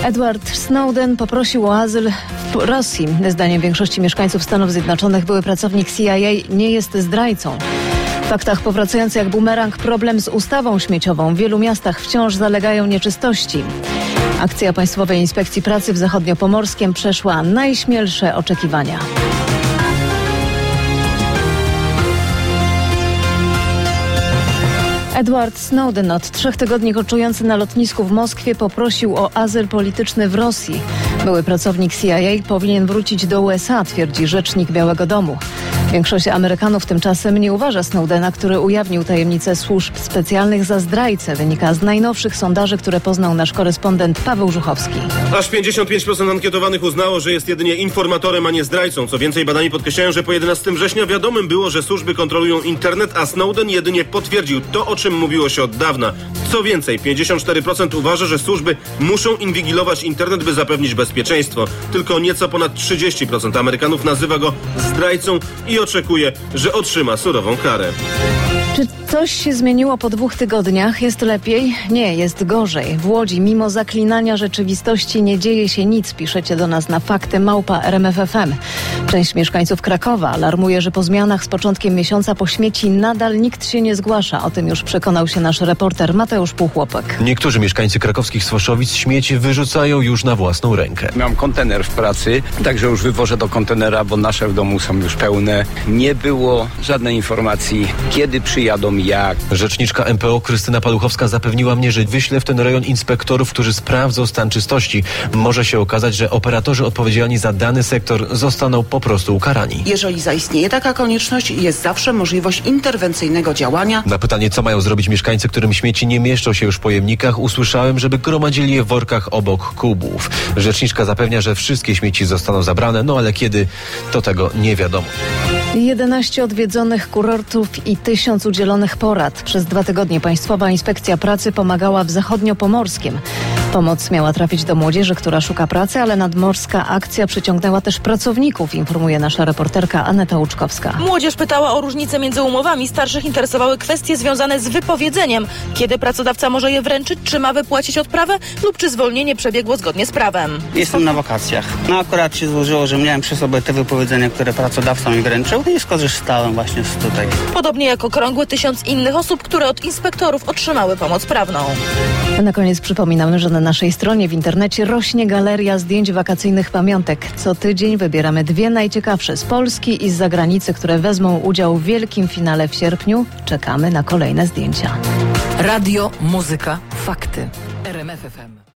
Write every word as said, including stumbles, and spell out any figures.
Edward Snowden poprosił o azyl w Rosji. Zdaniem większości mieszkańców Stanów Zjednoczonych były pracownik C I A nie jest zdrajcą. W faktach powracający jak bumerang problem z ustawą śmieciową. W wielu miastach wciąż zalegają nieczystości. Akcja Państwowej Inspekcji Pracy w Zachodniopomorskiem przeszła najśmielsze oczekiwania. Edward Snowden, od trzech tygodni koczujący na lotnisku w Moskwie, poprosił o azyl polityczny w Rosji. Były pracownik C I A powinien wrócić do U S A, twierdzi rzecznik Białego Domu. Większość Amerykanów tymczasem nie uważa Snowdena, który ujawnił tajemnice służb specjalnych, za zdrajcę. Wynika z najnowszych sondaży, które poznał nasz korespondent Paweł Żuchowski. Aż pięćdziesiąt pięć procent ankietowanych uznało, że jest jedynie informatorem, a nie zdrajcą. Co więcej, badani podkreślają, że po jedenastego września wiadomym było, że służby kontrolują internet, a Snowden jedynie potwierdził to, o czym mówiło się od dawna. Co więcej, pięćdziesiąt cztery procent uważa, że służby muszą inwigilować internet, by zapewnić bezpieczeństwo. Tylko nieco ponad trzydzieści procent Amerykanów nazywa go zdrajcą i oczekuje, że otrzyma surową karę. Czy coś się zmieniło po dwóch tygodniach? Jest lepiej? Nie, jest gorzej. W Łodzi mimo zaklinania rzeczywistości nie dzieje się nic. Piszecie do nas na fakty małpa R M F F M. Część mieszkańców Krakowa alarmuje, że po zmianach z początkiem miesiąca po śmieci nadal nikt się nie zgłasza. O tym już przekonał się nasz reporter Mateusz Półchłopak. Niektórzy mieszkańcy krakowskich Swoszowic śmieci wyrzucają już na własną rękę. Mam kontener w pracy, także już wywożę do kontenera, bo nasze w domu są już pełne. Nie było żadnej informacji, kiedy przyjadą, jak. Rzeczniczka M P O Krystyna Paluchowska zapewniła mnie, że wyśle w ten rejon inspektorów, którzy sprawdzą stan czystości. Może się okazać, że operatorzy odpowiedzialni za dany sektor zostaną po prostu ukarani. Jeżeli zaistnieje taka konieczność, jest zawsze możliwość interwencyjnego działania. Na pytanie, co mają zrobić mieszkańcy, którym śmieci nie mieszczą się już w pojemnikach, usłyszałem, żeby gromadzili je w workach obok kubów. Rzeczniczka zapewnia, że wszystkie śmieci zostaną zabrane, no ale kiedy, to tego nie wiadomo. jedenaście odwiedzonych kurortów i tysiąc udzielonych porad. Przez dwa tygodnie Państwowa Inspekcja Pracy pomagała w Zachodniopomorskiem. Pomoc miała trafić do młodzieży, która szuka pracy, ale nadmorska akcja przyciągnęła też pracowników, informuje nasza reporterka Aneta Łuczkowska. Młodzież pytała o różnice między umowami, starszych interesowały kwestie związane z wypowiedzeniem. Kiedy pracodawca może je wręczyć, czy ma wypłacić odprawę lub czy zwolnienie przebiegło zgodnie z prawem. Jestem na wakacjach. No akurat się złożyło, że miałem przy sobie te wypowiedzenia, które pracodawca mi wręczył i skorzystałem właśnie z tutaj. Podobnie jak okrągły tysiąc innych osób, które od inspektorów otrzymały pomoc prawną. A na koniec przypominamy, że na naszej stronie w internecie rośnie galeria zdjęć wakacyjnych pamiątek. Co tydzień wybieramy dwie najciekawsze z Polski i z zagranicy, które wezmą udział w wielkim finale w sierpniu. Czekamy na kolejne zdjęcia. Radio, muzyka, fakty. R M F F M.